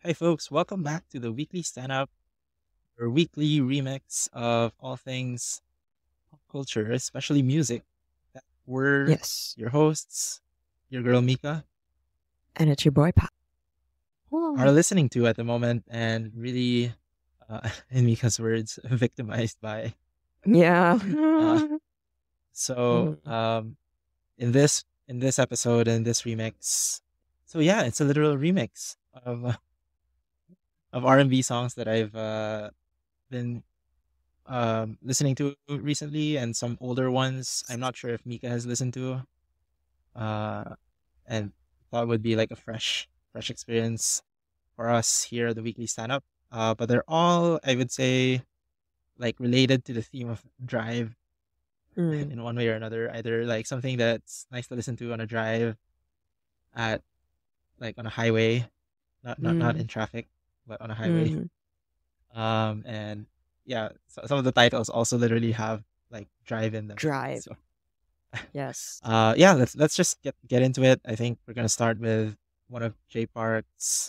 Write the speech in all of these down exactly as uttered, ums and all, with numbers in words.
Hey folks, welcome back to the weekly stand up or weekly remix of all things pop culture, especially music. That We're Yes. your hosts, your girl Mika, And it's your boy, Pat. are listening to at the moment and really, uh, in Mika's words, victimized by. Yeah. Uh, so, Mm. um, in this in this episode in this remix, so yeah, it's a literal remix of uh, of R and B songs that I've uh, been um listening to recently and some older ones I'm not sure if Mika has listened to. Uh and thought would be like a fresh fresh experience for us here at the weekly stand up. Uh but they're all, I would say, like related to the theme of drive Mm. in one way or another. Either like something that's nice to listen to on a drive at like on a highway, not not not Mm. in traffic, but on a highway. Mm. Um and yeah, so some of the titles also literally have like drive in them. Drive. So Yes. Uh, yeah, let's let's just get get into it. I think we're gonna start with one of Jay Park's.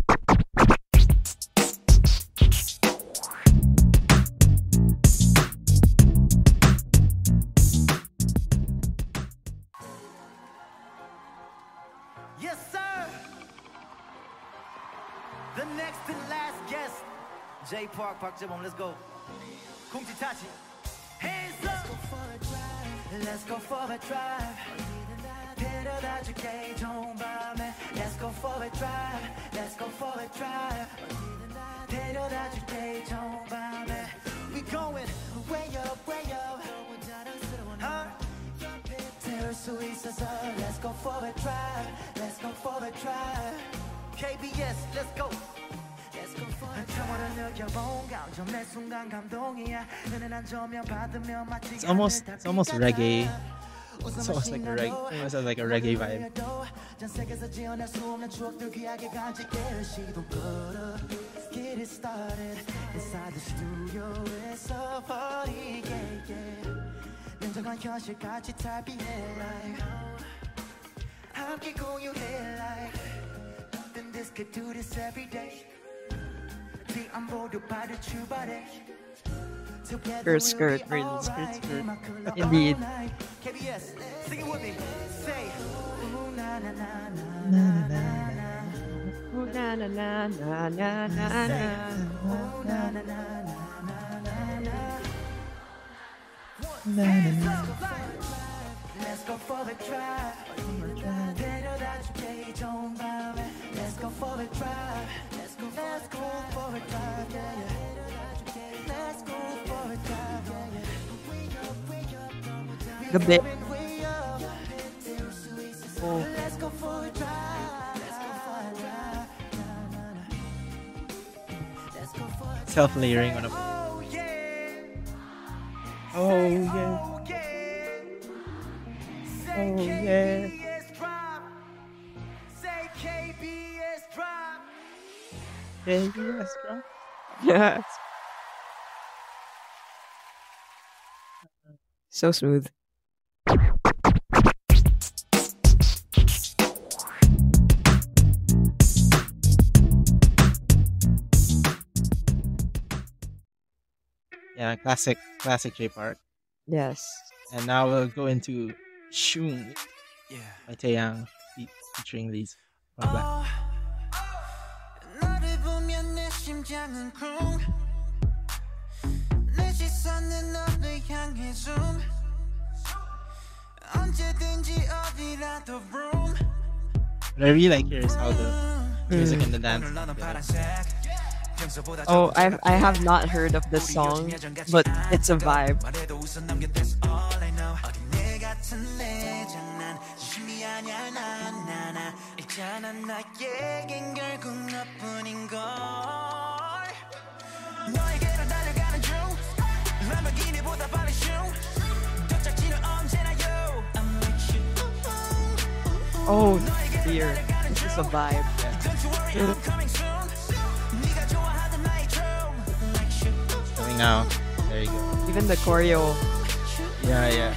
Yes, sir. The next and last guest, Jay Park, Park Jibon. Let's go. Kung Tachi. Hands up. Let's go for a drive. 데려다 줄게 좋은 밤에. Let's go for a drive. Let's go for a drive. 데려다 줄게 좋은 밤에. We going way up, way up. Huh? 태울 수 있어서. Let's go for a drive. Let's go for a drive. K B S, let's go. Let's go for a drive. 느껴본 감정 내 순간 감동이야. 은은한 조명 받으며 마치 It's almost it's almost reggae. It's almost like a reggae, almost has like a reggae vibe. 전 세계에서 지어낼 수 없는 추억들 귀하게 간직해 시동 걸어. Get it started inside the studio. It's a party, yeah, yeah. 냉정한 현실까지 탈피해 like 함께 공유해 like nothing this could do this every day. 비안 보도 발을 출발해. Skirt, skirt, really skirt, skirt. Indeed. K B S, sing it with me. Say, ooh, na na na na Na, na na, na na. Oh, na, na, na, na, na, na, Say, na. ooh, na na na na na na na. Na, na, Hands na. up. Let's go for a drive. 데려다 줄게 좋은 밤에. Let's go for a drive. Let's go let's go for a drive. Yeah, yeah. Let's go for a drive. Yeah, yeah. Wake up, wake up. Gabi. Way up. Oh. Let's go for a drive. Let's go for a drive. Na, na, na. Let's go for a drive. Self-layering on a. Oh yeah. Oh Say, yeah. oh yeah. Say Oh, K B yeah. S drop. Say K B S drop. Yeah, yes, bro. Yes. So smooth. Yeah, classic classic Jay Park. Yes. And now we'll go into Shun Yeah. by Taeyang fe- featuring these from Black. 너를 보면 내 심장은 쿵. 내 시선은 너를 향해 zoom. 언제든지 어디라도 room. What I really like here is how the music and the dance come together. Oh, I I have not heard of this song, but it's a vibe. Oh dear, this is a vibe. Coming out. There you go. Even the choreo. Yeah, yeah.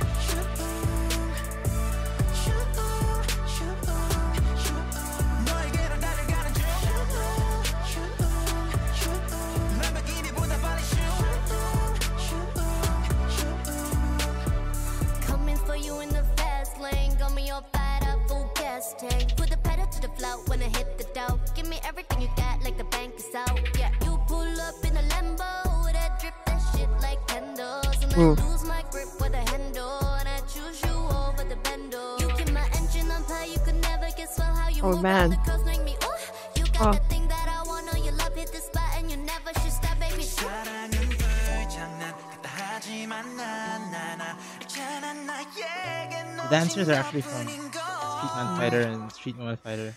Ooh. Oh man. Oh. The dancers are actually from Streetman Fighter and Street Woman Fighter.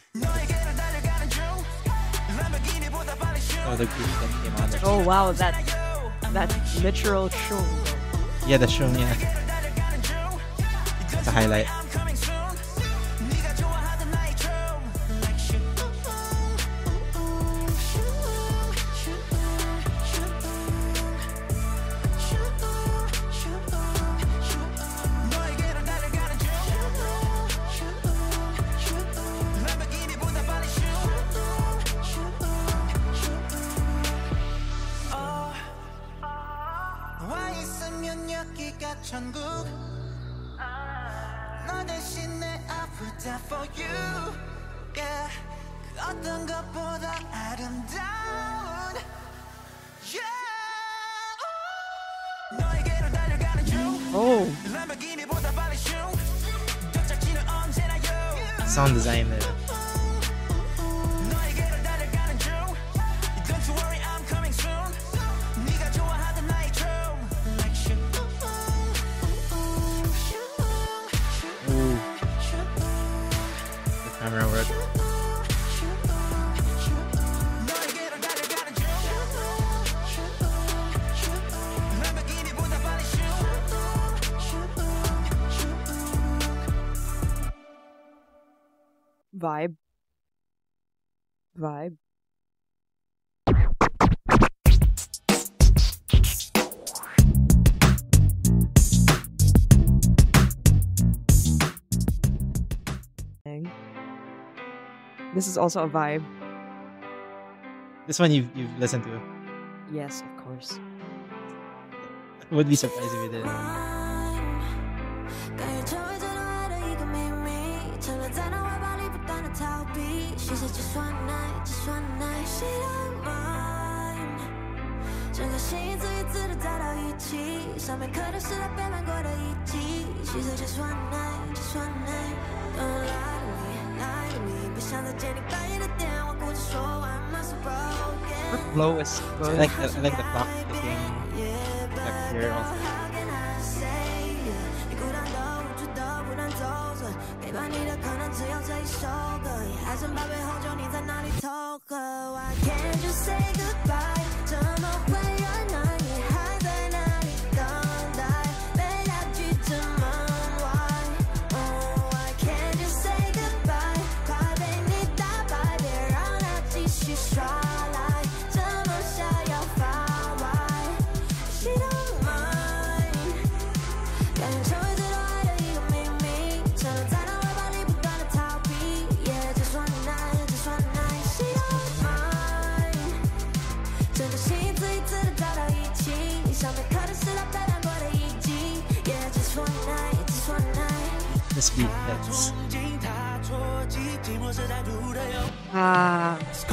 Oh, the group that came on there. Oh wow, that that literal show. Yeah, the show, yeah. It's a highlight. 천국 너 대신에 아프다 for you yeah 그 어떤 것보다 아름다운 yeah 너에게로 달려가는 중 Oh. 람보르기니보다 빨리 슝 도착지는 언제나 you Sound design there. 너에게로 달려가는 중 Don't you worry I'm coming soon 네가 좋아하던 나의 춤 like you Ooh. The camera work. Vibe. Vibe. Dang. This is also a vibe. This one you've, you've listened to. Yes, of course. Would be surprised if you did. She said just one night, just one night she don't mind 整个心一字一字的扎到一起上面刻的是她背叛过的遗迹 She said just one night, just one night Don't lie to me, lie to me 不想再接你半夜的电话哭着说 I'm not so broken Her flow is I good. like the, I like the clock ticking effect here also. How can I say 你孤单的无助的不能走着陪伴你的可能只有这一首歌也还剩八杯红酒你在哪里偷喝 Why can't you say goodbye 怎么会有呢你还在哪里等待被他拒之门外 Oh why can't you say goodbye 快被你打败别让他继续耍赖这么想要发外 She don't mind 感觉成为最多爱的一个秘密沉沦在那怀抱里不断的逃避 Yeah just one night just one night She don't mind 整个心一字一字的扎到一起上面刻的是他背叛过的遗迹 Yeah just one night just one night This beat hits. Ah.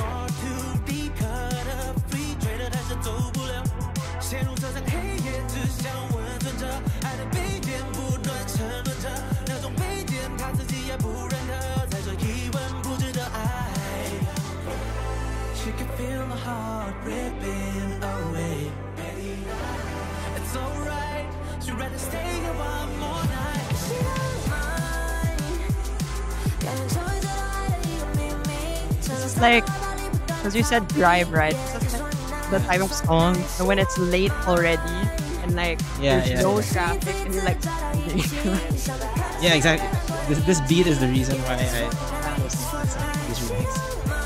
She can feel my heart ripping away It's alright She'd rather stay here one more night She don't mind感觉成为最多爱的一个秘密 This is like, because you said drive, right? This is like the type of song and when it's late already and like Yeah, there's yeah, no yeah. traffic and you're like Yeah, exactly. This, this beat is the reason why I was this remix.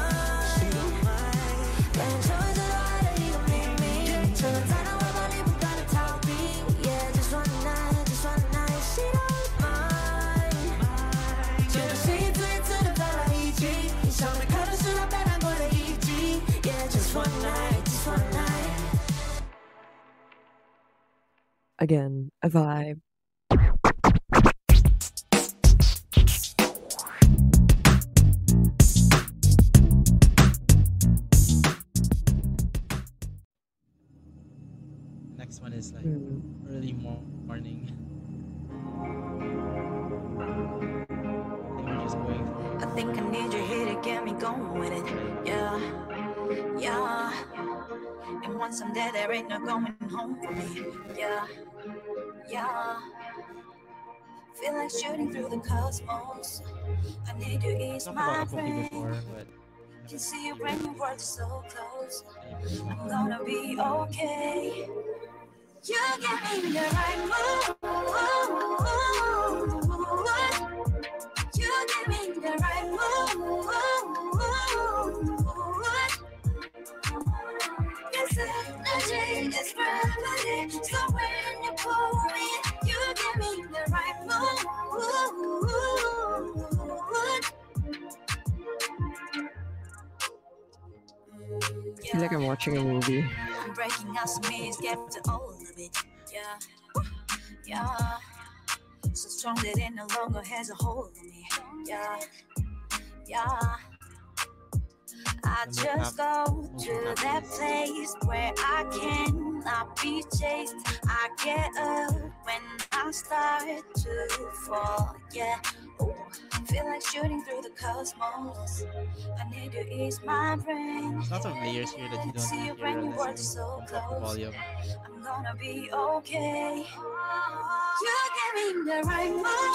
again, a vibe. Next one is like Hmm. early mo- morning. I think we're just going through. I think I need you here to get me going with it. Yeah, yeah. And once I'm there, there ain't no going home for me. Yeah, yeah. Feel like shooting through the cosmos. I need to ease Talked my about Apoki brain. before, but Can haven't see you really bring your released words so close. any personal I'm songs. gonna be okay. You get me in the right mood. You get me in the right mood. Yes, energy is gravity. So when you pull me, you get me in the right mood. I feel like I'm watching a movie. I'm breaking out some means, get to all of it. Yeah, yeah. So strong that it no longer has a hold on me. Yeah, yeah. I And just tap- go to that place where I cannot be chased. I get up when I start to fall. Yeah, ooh, feel like shooting through the cosmos. I need to ease my brain. There's lots of layers here that you don't See you hear bring your unless words you so bump up the close. volume. I'm gonna be okay. You get me in the right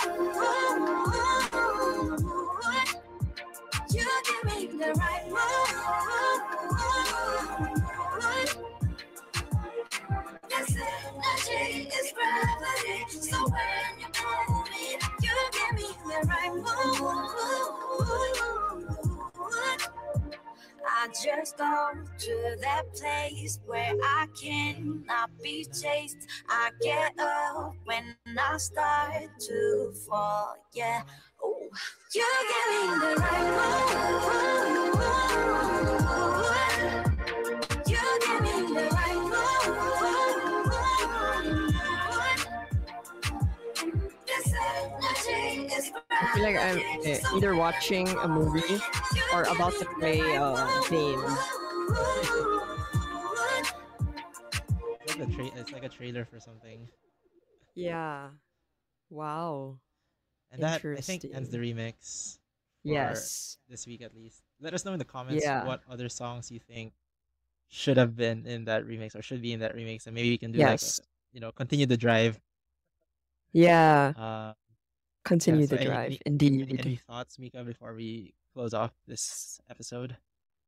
mood. You get me in the right mood. Yes, energy is gravity. So when you pull me, you get me in the right mood. I just go to that place where I cannot be chased. I get up when I start to fall. Yeah, ooh, you get me in the right mood. You get me in the right mood. This energy is I feel like I'm uh, either watching a movie or about to play a game. It's like, a tra- it's like a trailer for something. Yeah. Wow. And that, I think, ends the remix for Yes. this week at least. Let us know in the comments Yeah. what other songs you think should have been in that remix or should be in that remix. And maybe we can do Yes. like, a, you know, continue the drive. Yeah. Uh, Continue yeah, so the any, drive. any, Indeed. any, any thoughts, Mika, before we close off this episode?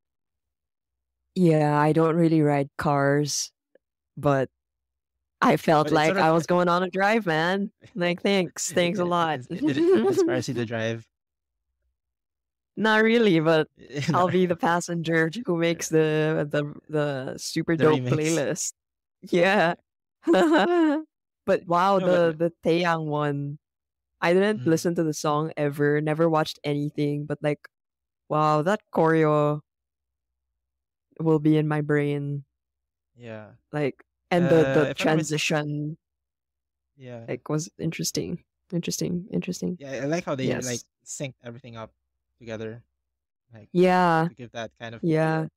Yeah, I don't really ride cars, but I felt But it's like sort of- I was going on a drive, man. Like, thanks. Thanks a It- lot. It, it, it inspires you to drive. Not really, but I'll be the passenger who makes the the the super The dope remix. playlist. Yeah. But wow, No, the but- the Taeyang one, I didn't Mhm. listen to the song ever, never watched anything, but like, wow, that choreo will be in my brain. Yeah. Like, and Uh, the the if I'm not mis- transition Yeah. like was interesting, interesting, interesting. Yeah, I like how they Yes. like synced everything up together. Like Yeah, to give that kind of yeah,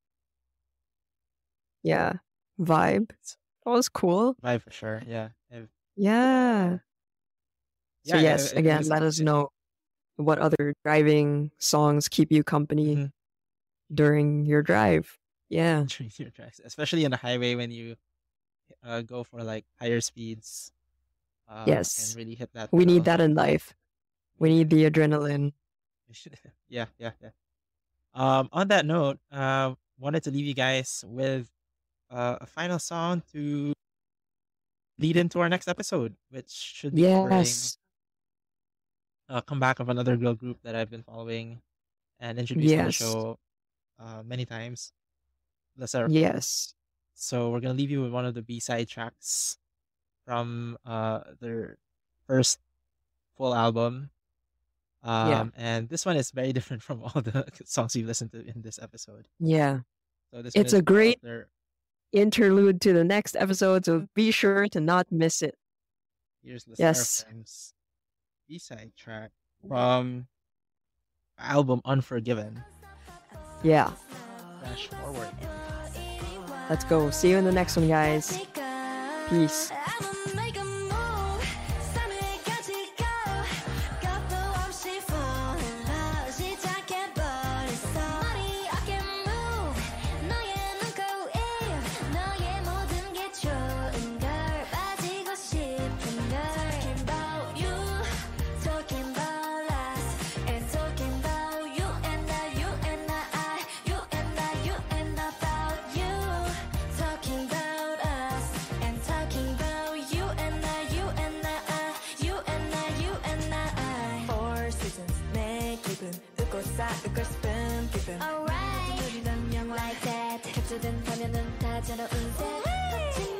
yeah. Vibe. That was cool. vibe for sure. Yeah. If- Yeah. So Yeah, yes, it- it again, was- let us know what other driving songs keep you company Mhm. during your drive. Yeah. during your tracks, especially on the highway when you uh, go for like higher speeds. Uh, Yes. and really hit that. We need pedal. that in life. We need the adrenaline. yeah, yeah, yeah. Um, on that note, uh, wanted to leave you guys with uh, a final song to lead into our next episode, which should be covering Yes. a comeback of another girl group that I've been following and introduced on the Yes. show uh, many times. La Seraphim. Yes. So we're gonna leave you with one of the B side tracks from uh their first full album. Um, Yeah. and this one is very different from all the songs we've listened to in this episode. Yeah. So this one It's is a great- Their, Interlude to the next episode, so be sure to not miss it. here's the Yes. Seraphim's B side track from album Unforgiven. Yeah. Flash forward. Let's go. See you in the next one, guys. Peace. I'ma make a move. 삶을 가지고 겁도 없이 fall in love. 시작해버렸어. 머리 어깨 move. 너의 눈코입. 너의 모든 게 좋은 걸. 빠지고 싶은 걸. Talking about you. Talking about us. And talking about you and I. You and I. You and I. You and I about you. Talking about us. And talking about you and I. You and I. You and I. You and I. Four seasons. 내 기분. 웃고 싸. 웃고 싶은 기분. Alright. 우리 단명 like that. 캡처된 화면은 다 새로운 새.